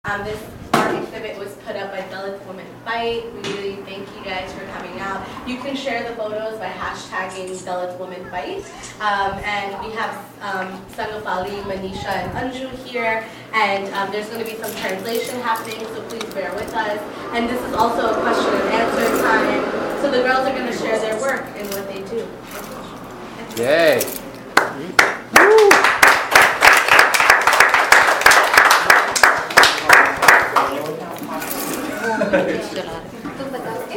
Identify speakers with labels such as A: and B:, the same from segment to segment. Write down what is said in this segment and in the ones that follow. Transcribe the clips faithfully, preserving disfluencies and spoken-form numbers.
A: Um, this art exhibit was put up by Dalit Women Fight. We really thank you guys for coming out. You can share the photos by hashtagging Dalit Women Fight. Um, and we have um, Sangapali, Manisha, and Anju here. And um, there's going to be some translation happening, so please bear with us. And this is also a question and answer time. So the girls are going to share their work and what they do.
B: Yay!
C: तुम बताओगे?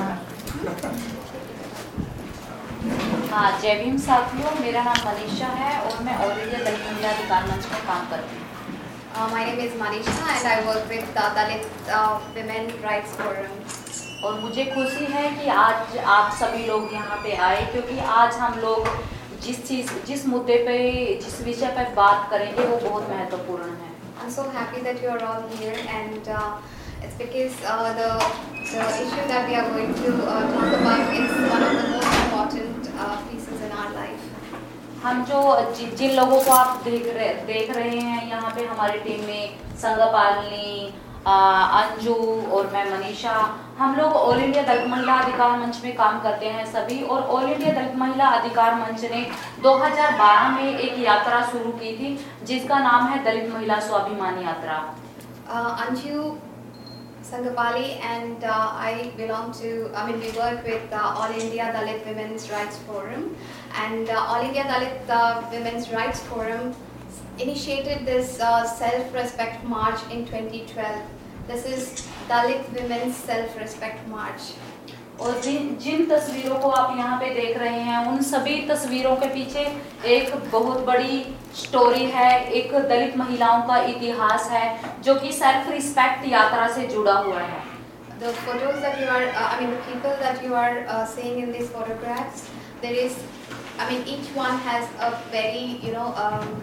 C: हाँ, जय भीम साथियों, मेरा नाम मनीषा है और मैं ऑल इंडिया दलित महिला अधिकार मंच में काम करती हूँ।
D: Uh, my name is Manisha and I work with the Dalit uh, Women Rights Forum.
C: और मुझे खुशी है कि आज आप सभी लोग यहाँ पे आए, क्योंकि आज हम लोग जिस चीज़ जिस मुद्दे पे जिस विषय पर बात करेंगे वो बहुत महत्वपूर्ण है।
D: I'm so happy that you are all here, and uh, it's because uh, the the issue that we are going to uh, talk about is one of the most important uh, pieces in our life.
C: हम जो जि, जिन लोगों को आप देख रहे देख रहे हैं यहाँ पे हमारी टीम में संगपालनी, अंजू और मैं मनीषा, हम लोग ऑल इंडिया दलित महिला अधिकार मंच में काम करते हैं सभी। और ऑल इंडिया दलित महिला अधिकार मंच ने दो हज़ार बारह में एक यात्रा शुरू की थी जिसका नाम है दलित महिला स्वाभिमान यात्रा।
D: uh, Anju, Sangapali and uh, I belong to, I mean we work with uh, All India Dalit Women's Rights Forum, and uh, All India Dalit uh, Women's Rights Forum initiated this uh, self-respect march in twenty twelve. This is Dalit Women's Self-Respect March.
C: और जिन जिन तस्वीरों को आप यहाँ पे देख रहे हैं उन सभी तस्वीरों के पीछे एक बहुत बड़ी स्टोरी है, एक दलित महिलाओं का इतिहास है जो कि सेल्फ रिस्पेक्ट यात्रा से जुड़ा हुआ है।
D: The photos that you are, uh, I mean the people that you are uh, seeing in these photographs, there is, I mean each one has a very, you know, um,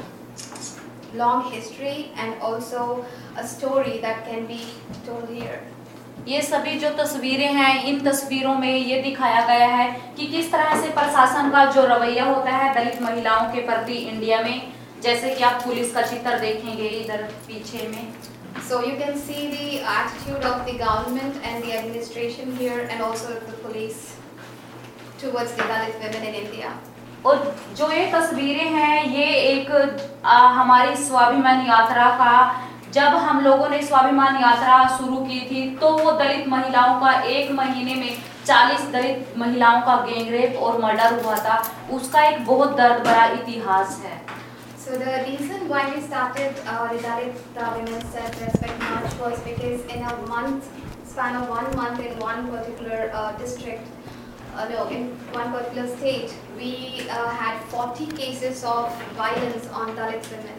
D: long history and also a story that can be told here.
C: ये सभी जो तस्वीरें हैं, इन तस्वीरों में ये दिखाया गया है कि किस तरह से प्रशासन का जो रवैया होता है दलित महिलाओं के प्रति इंडिया में, जैसे कि आप पुलिस का चित्र देखेंगे इधर पीछे में।
D: So you can see the attitude of the government and the administration here and also the police towards the Dalit women in India.
C: और जो ये तस्वीरें हैं ये एक आ, हमारी स्वाभिमान यात्रा का, जब हम लोगों ने स्वाभिमान यात्रा शुरू की थी तो वो दलित महिलाओं का एक महीने में चालीस दलित महिलाओं का गैंगरेप और मर्डर हुआ था, उसका एक बहुत दर्द भरा इतिहास है।
D: So the reason why we started uh, the Dalit uh, Women's Self-Respect March was because in a month span of one month in one particular uh, district, uh, no, in one particular state, we uh, had forty cases of violence on Dalit women.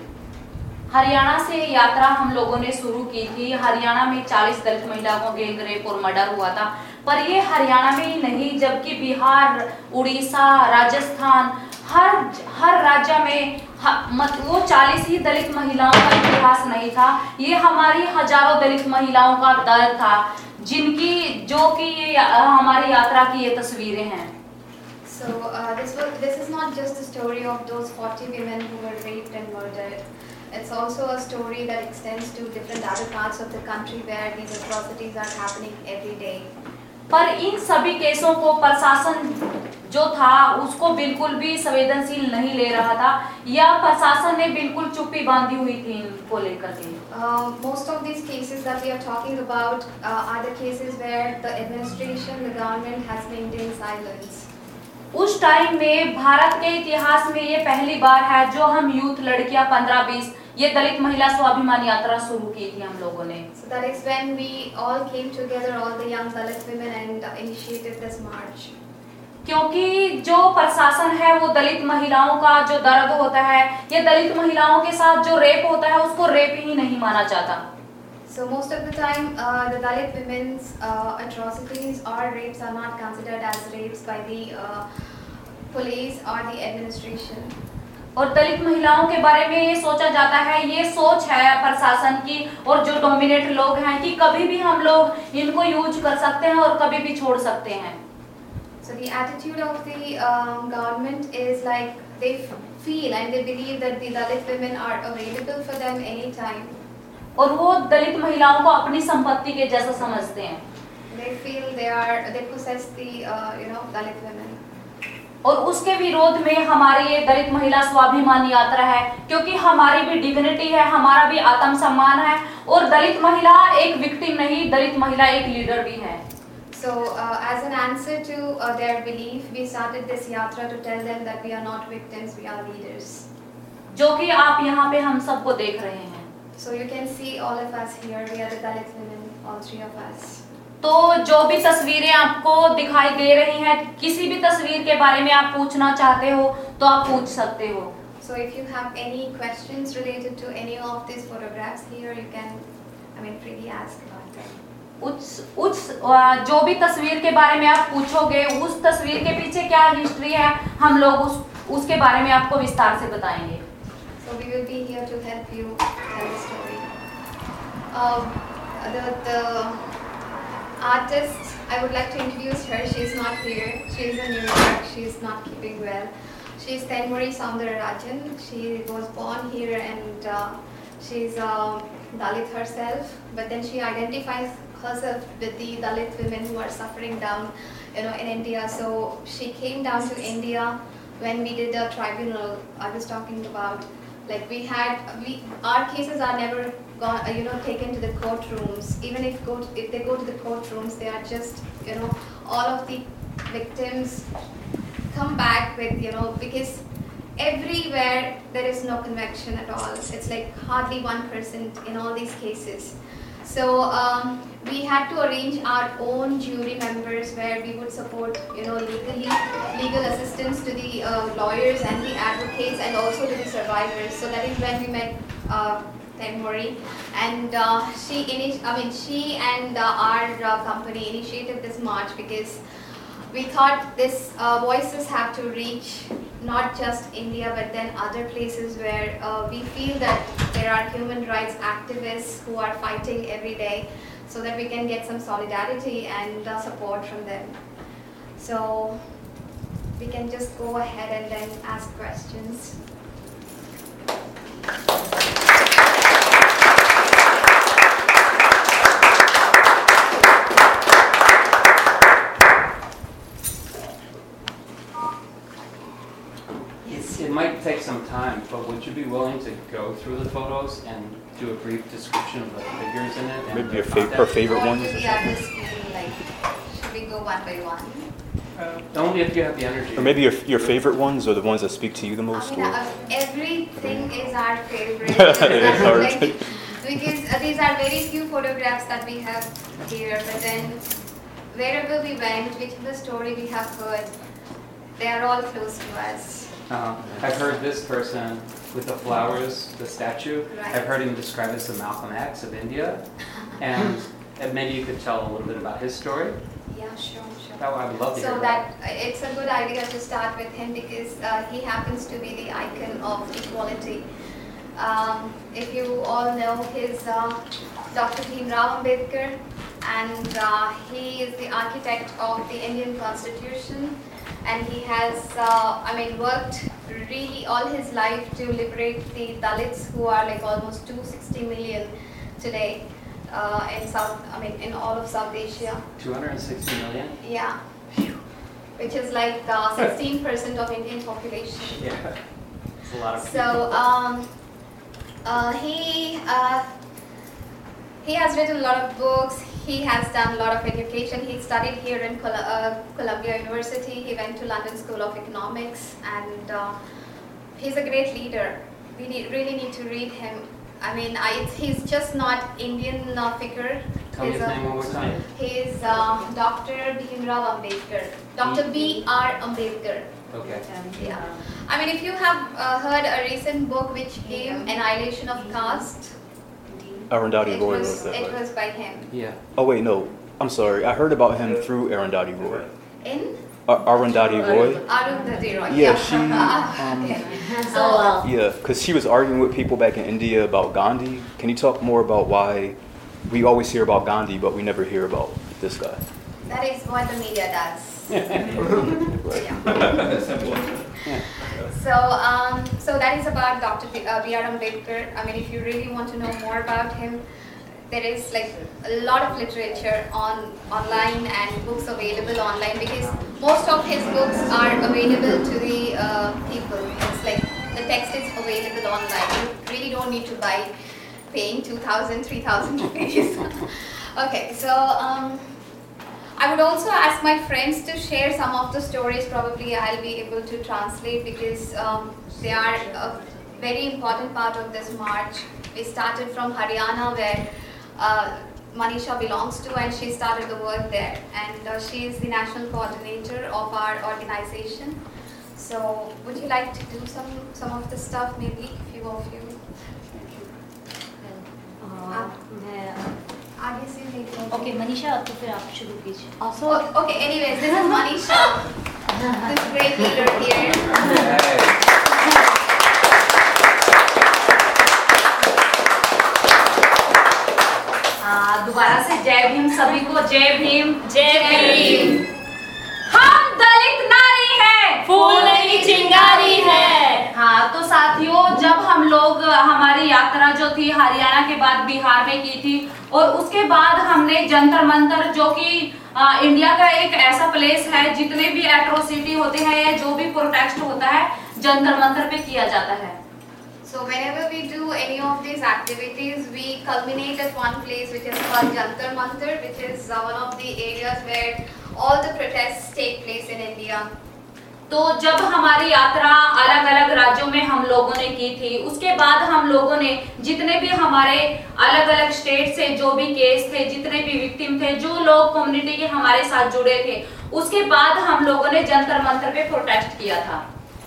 C: Haryana से यात्रा हम लोगों ने शुरू की थी। हरियाणा में चालीस दलित महिलाओं को गैंग रेप और मर्डर हुआ था, पर ये हरियाणा में ही नहीं जबकि बिहार, उड़ीसा, राजस्थान, हर हर राज्य में मत वो चालीस ही दलित महिलाओं का इतिहास नहीं था, ये हमारी हजारों दलित महिलाओं का दर्द था जिनकी जो कि ये हमारी यात्रा की ये तस्वीरें हैं।
D: So uh, this was this is not just the story of those forty women who were raped and murdered. It's also a story that extends to different other parts of the country where these atrocities are happening every day.
C: पर इन सभी केसों को प्रशासन जो था उसको बिल्कुल भी संवेदनशील नहीं ले रहा था, या प्रशासन ने बिल्कुल चुप्पी बांधी हुई थी इनको लेकर के।
D: Uh, most of these cases that we are talking about uh, are the cases where the administration, the government has maintained silence.
C: उस टाइम में भारत के इतिहास में ये पहली बार है जो हम यूथ लड़कियां पंद्रह बीस ये दलित महिला स्वाभिमान यात्रा शुरू की थी हम लोगों ने।
D: So that is when we all came together, all the young Dalit women, and uh, initiated this march.
C: क्योंकि जो प्रशासन है वो दलित महिलाओं का जो दर्द होता है, ये दलित महिलाओं के साथ जो रेप होता है उसको रेप ही नहीं माना जाता।
D: So most of the time, uh, the Dalit women's uh, atrocities or rapes are not considered as rapes by the uh, police or the administration.
C: और दलित महिलाओं के बारे में ये सोचा जाता है, ये सोच है प्रशासन की और जो डोमिनेट लोग हैं कि कभी भी हम लोग इनको यूज कर सकते हैं और कभी भी छोड़ सकते हैं।
D: So the attitude of the um, government is like they feel and they believe that the Dalit women are available for them anytime.
C: और वो दलित महिलाओं को अपनी संपत्ति के जैसा समझते हैं।
D: They feel they are they possess the uh, you know Dalit women.
C: और उसके विरोध में हमारी ये दलित महिला स्वाभिमान यात्रा है, क्योंकि हमारी भी डिग्निटी है, हमारा भी आत्मसम्मान है, और दलित महिला एक विक्टिम नहीं, दलित महिला एक लीडर भी है।
D: So uh, as an answer to uh, their belief, we started this yatra to tell them that we are not victims, we are leaders.
C: जो कि आप यहाँ पे हम सबको देख रहे हैं।
D: So you can see all of us here, we are the Dalit women, all three of us.
C: तो जो भी तस्वीरें आपको दिखाई दे रही हैं, किसी भी तस्वीर के बारे में आप पूछना चाहते हो तो आप पूछ सकते हो।
D: So if you have any questions related to any of these photographs here, you can, I mean, freely ask about them.
C: उस उस जो भी तस्वीर के बारे में आप पूछोगे, उस तस्वीर के पीछे क्या हिस्ट्री है, हम लोग उस उसके बारे में आपको विस्तार से बताएंगे।
D: So we will be here to help you tell the story. Um, the the artist, I would like to introduce her. She's not here. She's in New York. She's not keeping well. She's Thenmozhi Soundararajan. She was born here and uh, she's uh, Dalit herself. But then she identifies herself with the Dalit women who are suffering down, you know, in India. So she came down to India when we did a tribunal. I was talking about, like we had, we our cases are never gone, you know, taken to the courtrooms. Even if go to, if they go to the courtrooms, they are just, you know, all of the victims come back with, you know, because everywhere there is no conviction at all. It's like hardly one percent in all these cases. So um, we had to arrange our own jury members where we would support, you know, legally, legal assistance to the uh, lawyers and the advocates and also to the survivors. So that is when we met uh, Thenmozhi, and uh, she, init I mean, she and uh, our uh, company initiated this march because we thought this uh, voices have to reach not just India but then other places where uh, we feel that there are human rights activists who are fighting every day, so that we can get some solidarity and uh, support from them. So we can just go ahead and then ask questions.
B: It might take some time, but would you be willing to go through the photos and do a brief description of the figures in it? And
E: Maybe
B: the
E: your fa- her
B: context?
E: favorite
D: Or
E: ones?
D: do the others feel like, should we go one by one?
B: Only if you have the energy.
E: Or maybe your your favorite ones or the ones that speak to you the most?
D: I mean,
E: Or?
D: uh, everything is our favorite.
E: It's hard.
D: Like, because uh, these are very few photographs that we have here, but then wherever we went, whichever story we have heard, they are all close to us.
B: Uh, I've heard this person with the flowers, the statue.
D: Right.
B: I've heard him described as the Malcolm X of India, and, and maybe you could tell a little bit about his story.
D: Yeah, sure, sure.
B: That I would love to
D: So
B: hear
D: that uh, it's a good idea to start with him because uh, he happens to be the icon of equality. Um, if you all know, he's uh, Doctor Bhimrao Ambedkar, and uh, he is the architect of the Indian Constitution, and he has, uh, I mean, worked really all his life to liberate the Dalits, who are like almost two hundred sixty million today uh, in South, I mean, in all of South Asia.
B: two hundred sixty million?
D: Yeah, which is like uh, sixteen percent of Indian population.
B: Yeah. It's a lot of people.
D: So um, uh, he uh, he has written a lot of books. He has done a lot of education. He studied here in Col uh, Columbia University. He went to London School of Economics, and uh, he's a great leader. We need, really need to read him. I mean, I, he's just not Indian uh, figure.
B: Tell me
D: He's
B: his
D: a-
B: name one more time.
D: He is uh, Doctor Bhimrao Ambedkar. Doctor B R Ambedkar.
B: Okay.
D: Yeah. I mean, if you have uh, heard a recent book which came, Annihilation of Caste,
E: Arundhati
D: it
E: Roy
D: was,
E: wrote that,
D: it
E: right?
D: was by him.
B: Yeah.
E: Oh wait, no. I'm sorry. I heard about him through Arundhati Roy.
D: In
E: Ar- Arundhati Roy?
D: Arundhati Roy.
E: Yeah, she. Um,
D: So,
A: well.
E: yeah, because she was arguing with people back in India about Gandhi. Can you talk more about why we always hear about Gandhi, but we never hear about this guy?
D: that is what the media does.
E: Right.
D: Yeah.
B: Yeah.
D: So, um, so that is about Doctor B, uh, B R Ambedkar. I mean, if you really want to know more about him, there is like a lot of literature on online and books available online, because most of his books are available to the uh, people. It's like the text is available online. You really don't need to buy, paying two thousand, three thousand rupees. Okay, so um, I would also ask my friends to share some of the stories. Probably I'll be able to translate, because um, they are a very important part of this march. We started from Haryana, where uh, Manisha belongs to, and she started the work there, and uh, she is the national coordinator of our organization. So would you like to do some some of the stuff, maybe a few of you? आगे से लेकर
C: okay Manisha तो फिर आप शुरू कीजिए
D: So, okay, anyways, this is Manisha, this great leader here.
C: हाँ, दोबारा से जय भीम सभी को। जय भीम जय भीम। हम दलित नारी है, फूल नहीं चिंगारी है। हाँ, तो साथियों, जब हम लोग हमारी यात्रा जो थी हरियाणा के बाद बिहार में की थी, और उसके बाद हमने जंतर मंतर, जो कि आ, इंडिया का एक ऐसा प्लेस है जितने भी एट्रोसिटी होते हैं या जो भी प्रोटेस्ट होता है जंतर मंतर पे किया जाता है।
D: So whenever we do any of these activities, we culminate at one place which is called Jantar Mantar, which is uh, one of the areas where all the protests take place in India.
C: तो जब हमारी यात्रा अलग अलग राज्यों में हम लोगों ने की थी, उसके बाद हम लोगों ने जितने भी हमारे अलग अलग स्टेट से जो भी केस थे, जितने भी विक्टिम थे, जो लोग कम्युनिटी के हमारे साथ जुड़े थे, उसके बाद हम लोगों ने जंतर मंतर पे प्रोटेस्ट किया था।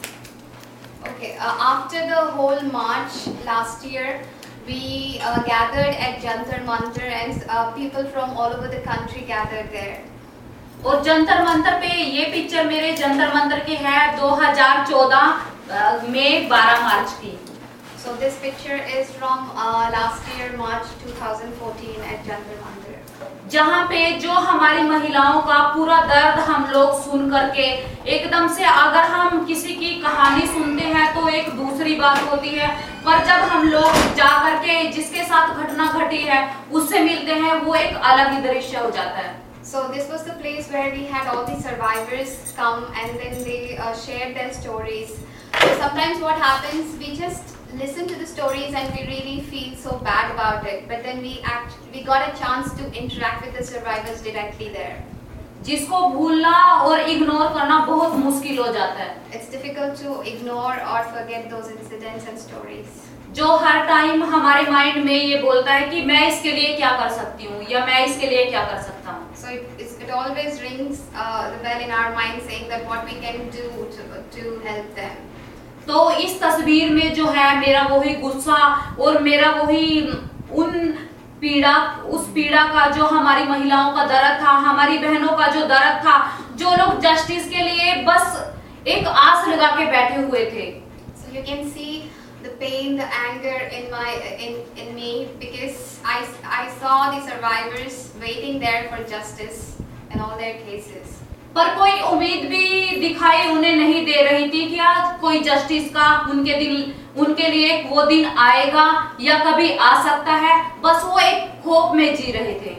D: Okay, uh, after the whole march last year, we uh, gathered at Jantar Mantar, and uh, people from all over the country gathered there.
C: और जंतर मंतर पे ये पिक्चर मेरे जंतर मंतर की है दो हज़ार चौदह में बारह मार्च की।
D: So this picture is from uh, last year March twenty fourteen at Jantar Mantar.
C: जहाँ पे जो हमारी महिलाओं का पूरा दर्द हम लोग सुन करके एकदम से, अगर हम किसी की कहानी सुनते हैं तो एक दूसरी बात होती है, पर जब हम लोग जा करके जिसके साथ घटना घटी है उससे मिलते हैं, वो एक अलग ही दृश्य हो जाता है।
D: So this was the place where we had all the survivors come, and then they uh, shared their stories. So sometimes what happens, we just listen to the stories and we really feel so bad about it, but then we act we got a chance to interact with the survivors directly there.
C: जिसको भूलना और ignore करना बहुत मुश्किल हो जाता है।
D: It's difficult to ignore or forget those incidents and stories.
C: जो हर टाइम हमारे माइंड में ये बोलता है कि मैं इसके लिए क्या कर सकती हूँ या मैं इसके लिए क्या कर सकता हूँ।
D: So it, it's, it always rings uh, the bell in our mind, saying that what we can do to to help them.
C: तो इस तस्वीर में जो है मेरा वही गुस्सा और मेरा वही उन पीड़ा, उस पीड़ा का जो हमारी महिलाओं का दर्द था, हमारी बहनों का जो दर्द था, जो लोग जस्टिस के लिए बस एक आस लगा के बैठे हुए थे।
D: So you can see the pain, the anger in my in in me, because I I saw the survivors waiting there for justice in all their cases.
C: पर कोई उम्मीद भी दिखाई उन्हें नहीं दे रही थी कि आज कोई जस्टिस का उनके दिल उनके लिए वो दिन आएगा या कभी आ सकता है, बस वो एक होप में जी रहे थे।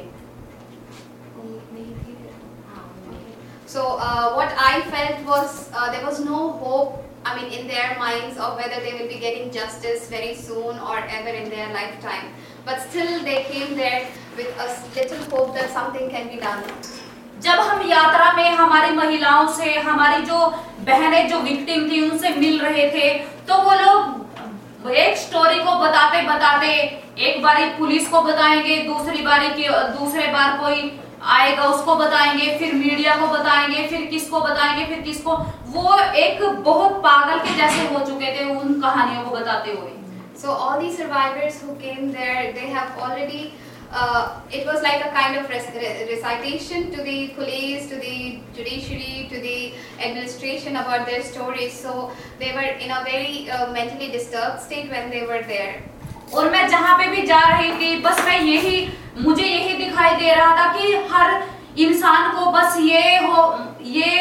D: So uh, what I felt was uh, there was no hope, I mean, in their minds of whether they will be getting justice very soon or ever in their lifetime. But still they came there with a little hope that something can be done.
C: जब हम यात्रा में हमारी महिलाओं से, हमारी जो बहनें जो विक्टिम थी उनसे मिल रहे थे, तो वो लोग एक स्टोरी को बताते बताते एक बारी पुलिस को बताएंगे, दूसरी बारी की दूसरे बार कोई आएगा उसको बताएंगे, फिर मीडिया को बताएंगे, फिर किसको बताएंगे, फिर किसको, वो एक बहुत पागल के जैसे हो चुके थे उन कहानियों को बताते हुए।
D: So all these survivors who came there, they have already Uh, it was like a kind of recitation to the police, to the judiciary, to the administration about their stories. So they were in a very uh, mentally disturbed state when they were there.
C: और मैं जहाँ पे भी जा रही थी, बस मैं यही मुझे यही दिखाई दे रहा था कि हर इंसान को बस ये हो ये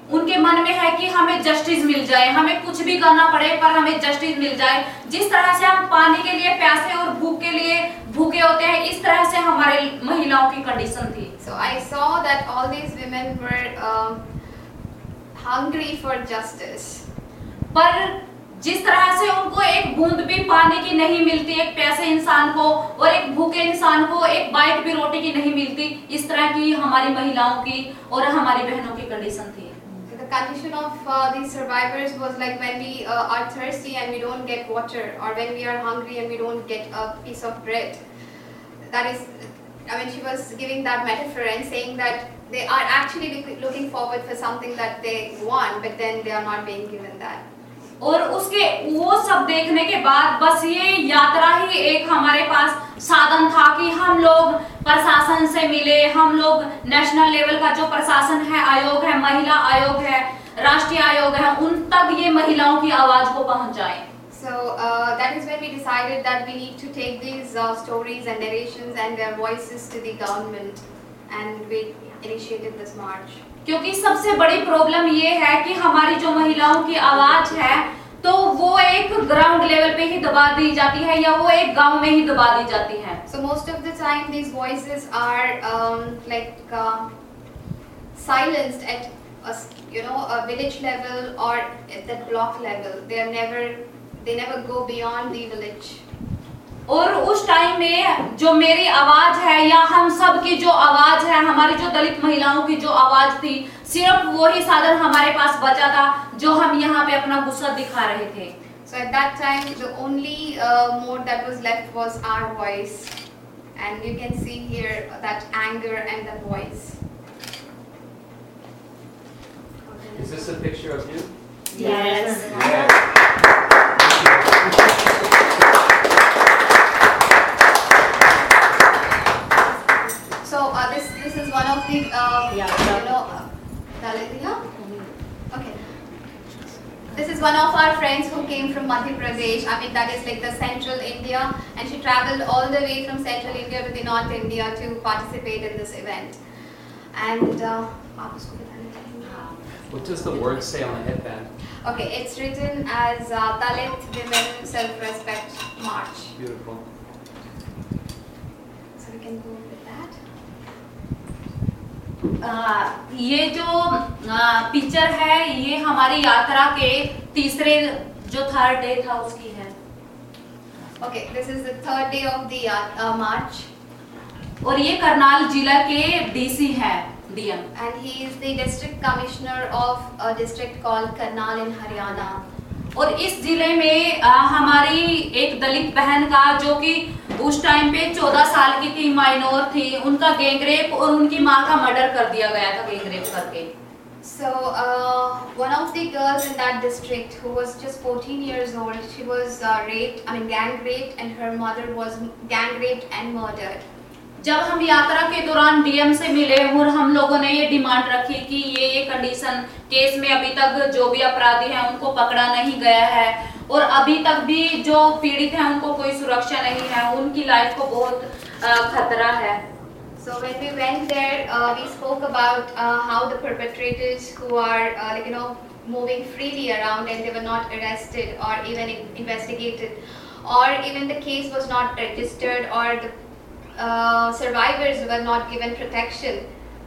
C: उनके मन में है कि हमें जस्टिस मिल जाए, हमें कुछ भी करना पड़े पर हमें जस्टिस मिल जाए। जिस तरह से हम पानी के लिए प्यासे और भूख के लिए भूखे होते हैं, इस तरह से हमारे महिलाओं की कंडीशन थी।
D: So I saw that all these women were um, hungry for justice.
C: पर जिस तरह से उनको एक बूंद भी पानी की नहीं मिलती, एक प्यासे इंसान को और एक भूखे इंसान को एक बाइट भी रोटी की नहीं मिलती, इस तरह की हमारी महिलाओं की और हमारी बहनों की कंडीशन थी।
D: The condition of uh, these survivors was like when we uh, are thirsty and we don't get water, or when we are hungry and we don't get a piece of bread. That is, I mean, she was giving that metaphor and saying that they are actually look- looking forward for something that they want, but then they are not being given that.
C: और उसके वो सब देखने के बाद बस ये यात्रा ही एक हमारे पास साधन था कि हम लोग प्रशासन से मिले, हम लोग नेशनल लेवल का जो प्रशासन है, आयोग है, महिला आयोग है, राष्ट्रीय आयोग है, उन तक ये महिलाओं की आवाज को पहुंचाएं।
D: So uh, that is when we decided that we need to take these uh, stories and narrations and their voices to the government, and we initiated this march.
C: क्योंकि सबसे बड़ी प्रॉब्लम ये है कि हमारी जो महिलाओं की आवाज है तो वो एक ग्राउंड लेवल पे ही दबा दी जाती है या वो एक गांव में ही दबा दी जाती है।
D: So most of the time these voices are um, like uh, silenced at a, s- you know a village level or at the block level. They are never they never go beyond the village.
C: और उस time में जो मेरी आवाज है या हम सब की जो आवाज है, हमारी जो दलित महिलाओं की जो आवाज थी, सिर्फ वो ही साधन हमारे पास बचा था जो हम यहाँ पे अपना गुस्सा दिखा रहे थे।
D: So at that time the only uh, mode that was left was our voice, and you can see here that anger and the voice.
B: Is this a picture of you?
C: Yes.
D: So uh, this this is one of the uh, you know uh, Dalit, yeah? Okay. This is one of our friends who came from Madhya Pradesh. I mean that is like the central India, and she travelled all the way from central India to the north India to participate in this event. And uh, आप उसको बता दीजिए।
B: What does the word say on the headband?
D: Okay, it's written as uh, Dalit Women Self-Respect March.
B: Beautiful.
D: So we can go with that.
C: आ, ये जो picture है ये हमारी यात्रा के तीसरे जो थर्ड डे था उसकी है।
D: Okay, this is the third day of the uh, uh, march.
C: और ये करनाल जिला के डीसी हैं, DM.
D: And he is the district commissioner of a district called Karnal in Haryana.
C: और इस जिले में आ, हमारी एक दलित बहन का जो कि उस टाइम पे चौदह साल की थी, माइनोर थी, उनका गैंगरेप और उनकी माँ का मर्डर कर दिया गया था गैंगरेप करके।
D: So uh, one of the girls in that district who was just fourteen years old, she was uh, raped, I mean gang raped, and her mother was gang raped and murdered.
C: जब हम यात्रा के दौरान DM से मिले और हम लोगों ने ये डिमांड रखी कि ये ये कंडीशन केस में अभी तक जो भी अपराधी हैं उनको पकड़ा नहीं गया है और अभी तक भी जो पीड़ित हैं उनको कोई सुरक्षा नहीं है, उनकी लाइफ को बहुत खतरा है।
D: So when we went there, uh, we spoke about uh, how the perpetrators who are uh, like you know moving freely around and they were not arrested or even investigated, or even the case was not registered, or the uh, survivors were not given protection.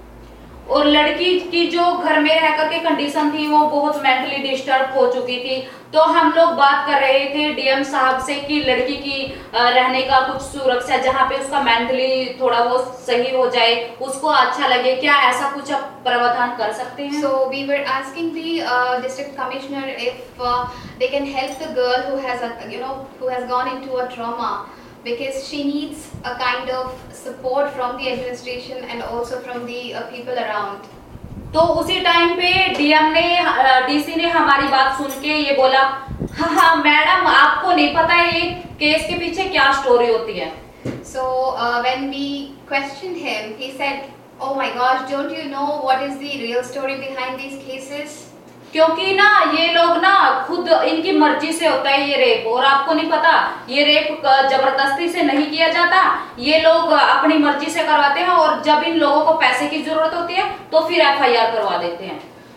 C: और लड़की की जो घर में रह करके condition थी वो बहुत मेंटली डिस्टर्ब हो चुकी थी। तो हम लोग बात कर रहे थे डीएम साहब से कि लड़की की रहने का कुछ सुरक्षा, जहाँ पे उसका मेंटली थोड़ा वो सही हो जाए, उसको अच्छा लगे, क्या ऐसा कुछ आप प्रावधान कर सकते हैं?
D: So we were asking the uh, district commissioner if uh, they can help the girl who has a, you know who has gone into a trauma, because she needs a kind of support from the administration and also from the uh, people around.
C: तो उसी time पे DM ने DC ने हमारी बात सुन के ये बोला, हाँ हाँ मैडम आपको नहीं पता ये केस के पीछे क्या स्टोरी होती है।
D: So uh, when we questioned him, he said, "Oh my gosh, don't you know what is the real story behind these cases?"
C: क्योंकि ना ये लोग ना खुद इनकी मर्जी से होता है ये रेप, और आपको नहीं पता ये रेप जबरदस्ती से नहीं किया जाता, ये लोग अपनी मर्जी से करवाते हैं और जब इन लोगों को पैसे की जरूरत होती है तो फिर एफआईआर करवा देते हैं।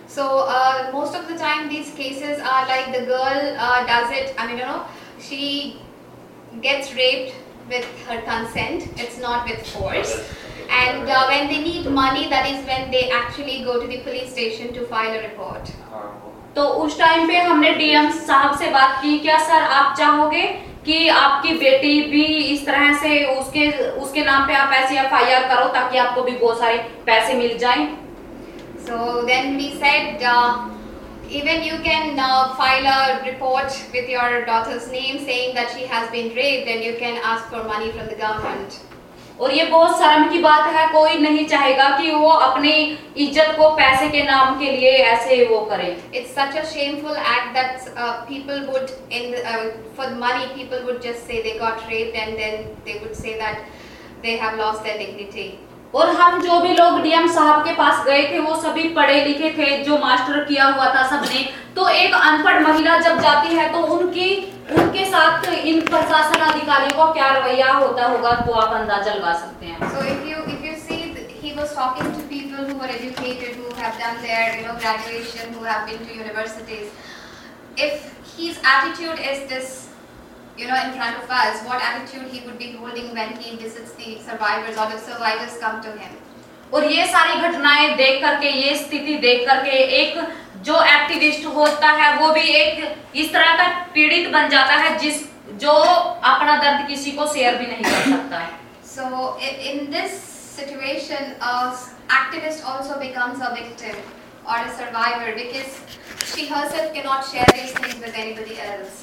D: So uh, most of the time these cases are like the girl uh, does it, I mean, you know, she gets raped with her consent, it's not with force. And uh, when they need money, that is when they actually go to the police station to file a report.
B: Horrible.
C: तो उस time पे हमने DM साहब से बात की, क्या sir आप चाहोगे कि आपकी बेटी भी इस तरह से उसके उसके नाम पे आप ऐसी एफ आई आर करो ताकि आपको भी बहुत सारे पैसे मिल जाएं?
D: So then we said, uh, even you can uh, file a report with your daughter's name saying that she has been raped, and you can ask for money from the government.
C: और ये बहुत शर्म की बात है, कोई नहीं चाहेगा कि वो अपनी इज्जत को पैसे के नाम के लिए ऐसे वो करे.
D: It's such a shameful act that uh, people would, in the, uh, for money, people would just say they got raped, and then they would say that they have lost their dignity.
C: और हम जो भी लोग DM साहब के पास गए थे वो सभी पढ़े लिखे थे, जो मास्टर किया हुआ था सबने. तो एक अनपढ़ महिला जब जाती है तो उनकी उनके साथ इन प्रशासन अधिकारियों का क्या रवैया होता होगा, तो आप अंदाजा लगा सकते हैं.
D: So if you if you see, he was talking to people who were educated, who have done their you know graduation, who have been to universities. If his attitude is this, you know, in front of us, what attitude he would be holding when he visits the survivors or the survivors come to him.
C: और ये सारी घटनाएं देख करके, ये स्थिति देख करके एक जो एक्टिविस्ट होता है वो भी एक इस तरह का पीड़ित बन जाता है जिस जो अपना दर्द किसी को शेयर भी नहीं कर सकता है.
D: So in, in this situation, a activist also becomes a victim or a survivor because she herself cannot share these things with anybody else.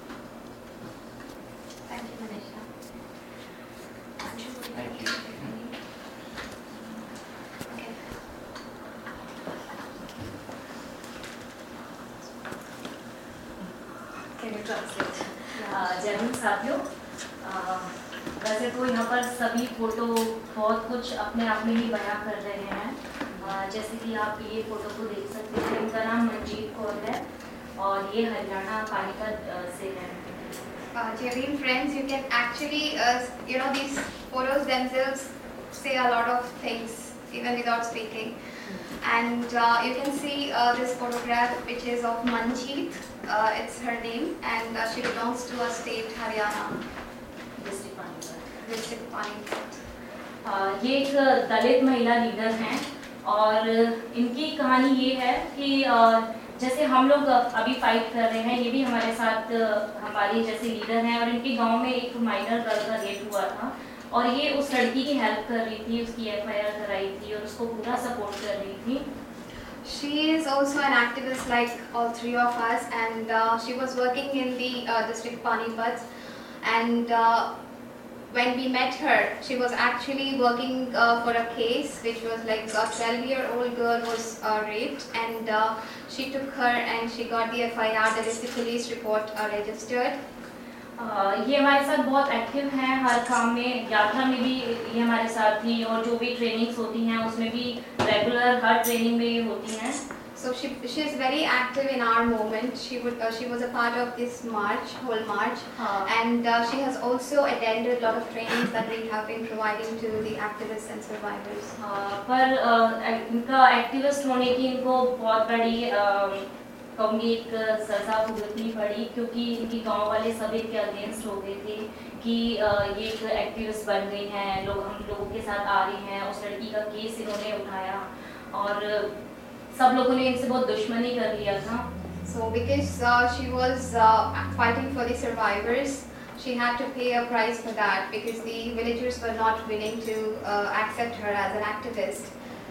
D: Thank you, Manisha.
B: Thank you.
D: Okay.
F: Can you translate? जय हिंद साथियों, अ, वैसे तो यहाँ पर सभी photo बहुत कुछ अपने आप में ही बयां कर रहे हैं. अ, जैसे कि आप ये फोटो को देख सकते हैं, इनका नाम मंजीत कौर है और ये हरियाणा पानीपत अ, से है.
D: Uh, dear friends, you can actually, uh, you know, these photos themselves say a lot of things even without speaking. And uh, you can see uh, this photograph which is of Manjeet, uh, it's her name, and uh, she belongs to a state, Haryana,
F: district Panipat.
D: district Panipat.
C: अ, ये एक दलित महिला leader हैं और इनकी कहानी ये है कि अ, जैसे हम लोग अभी फाइट कर रहे हैं, ये भी हमारे साथ हमारी जैसे लीडर हैं और इनके गांव में एक माइनर गर्ल का रेप हुआ था और ये उस लड़की की हेल्प कर रही थी, उसकी एफ आई आर कराई थी और उसको पूरा सपोर्ट कर रही थी.
D: She is also an activist like all three of us, and uh, she was working in the uh, district Panipat, and uh, when we met her, she was actually working uh, for a case which was like a twelve year old girl was uh, raped, and uh, she took her and she got the F I R, that is the police report uh, registered.
C: अ, ये हमारे साथ बहुत active हैं हर काम में. यात्रा में भी ये हमारे साथ थी और जो भी ट्रेनिंग्स होती हैं उसमें भी रेगुलर हर ट्रेनिंग में ये होती हैं.
D: So she she is very active in our movement. She would uh, she was a part of this march, whole march,
C: हाँ.
D: and uh, she has also attended a lot of trainings that we have been providing to the activists and survivors.
C: अ, पर अ, इनका activist होने की इनको बहुत बड़ी अ, कहूँगी एक सजा भुगतनी पड़ी क्योंकि इनकी गांव वाले सब इनके अगेंस्ट हो गए थे कि अ, ये एक एक्टिविस्ट बन गई हैं, लोग हम लोगों के साथ आ रही हैं. उस लड़की का केस इन्होंने उठाया और सब लोगों ने इनसे बहुत दुश्मनी कर लिया था.
D: So because uh, she was uh, fighting for the survivors, she had to pay a price for that because the villagers were not willing to uh, accept her as an activist.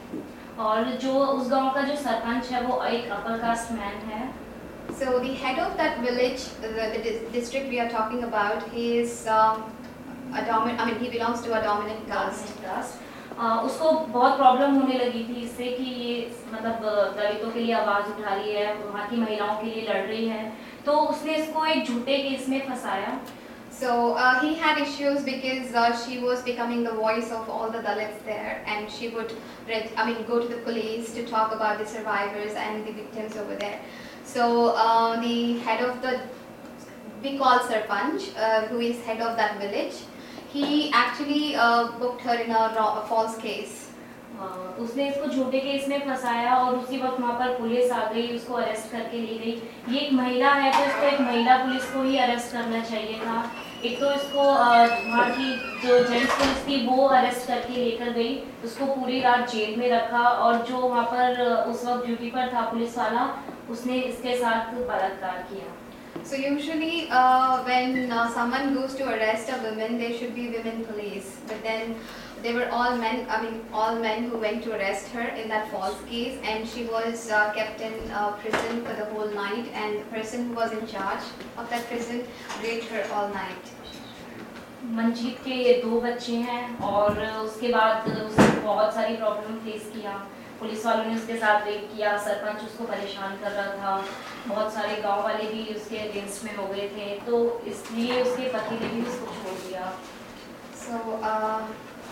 C: और जो उस गांव का जो सरपंच है वो एक upper caste man है.
D: So the head of that village, the, the dis- district we are talking about, he is um, a dominant. I mean, he belongs to a dominant caste.
C: Caste उसको बहुत problem होने लगी थी इससे कि ये मतलब दलितों के लिए आवाज़ उठा रही है, वहाँ की महिलाओं के लिए लड़ रही है, तो उसने इसको एक झूठे केस में फंसाया.
D: So uh, he had issues because uh, she was becoming the voice of all the Dalits there, and she would, read, I mean, go to the police to talk about the survivors and the victims over there. So uh, the head of the, we call Sarpanch, uh, who is head of that village, he actually uh, booked her in a, raw, a false case.
F: अ, उसने इसको झूठे case में फंसाया और उसी वक्त वहाँ पर पुलिस आ गई, उसको अरेस्ट करके ले गई। ये एक महिला है तो इसको एक महिला पुलिस को ही अरेस्ट करना चाहिए था। एक तो इसको अ, वहाँ की जो जेंट्स पुलिस थी वो अरेस्ट करके लेकर गई, उसको पूरी रात जेल में रखा और जो वहाँ पर अ, उस वक्त ड्यूटी पर था पुलिस वाला, उसने इसके साथ बलात्कार किया।
D: So usually uh, when uh, someone goes to arrest a woman, there should be women police. But then they were all men, I mean all men who went to arrest her in that false case, and she was uh, kept in uh, prison for the whole night, and the person who was in charge of that prison raped her all night.
F: Manjeet के दो बच्चे हैं और उसके बाद उसने बहुत सारी प्रॉब्लम फेस किया। पुलिस वालों ने उसके साथ रेप किया, सरपंच उसको परेशान कर रहा था, बहुत सारे गांव वाले भी उसके अगेंस्ट में हो गए थे, तो इसलिए उसके पति ने भी उसको छोड़ दिया।
D: So uh,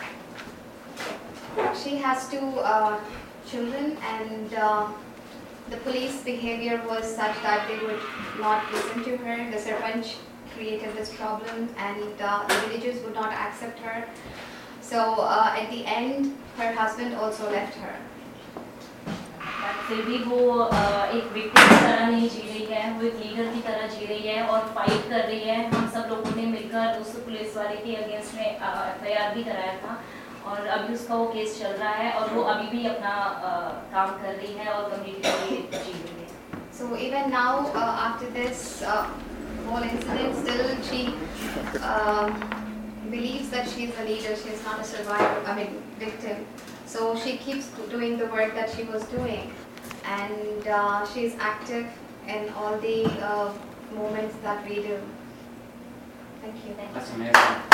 D: she has two uh, children, and uh, the police behavior was such that they would not listen to her. The sarpanch created this problem, and uh, the villagers would not accept her. So uh, at the end, her husband also left her.
F: फिर भी वो अ, एक victim की तरह नहीं जी रही है, वो एक लीडर की तरह जी रही है और फाइट कर रही है। हम सब लोगों ने मिलकर उस पुलिस वाले के अगेंस्ट में एफ आई आर भी कराया था और अभी उसका वो केस चल रहा है और वो अभी भी अपना अ, काम कर रही है और कम्युनिटी के लिए जी रही है।
D: So even now, uh, after this uh, whole incident, still she uh, believes that she is a leader. She is not a survivor, I mean victim. So she keeps doing the work that she was doing, and uh, she is active in all the uh, moments that we do. Thank you.
B: That's amazing.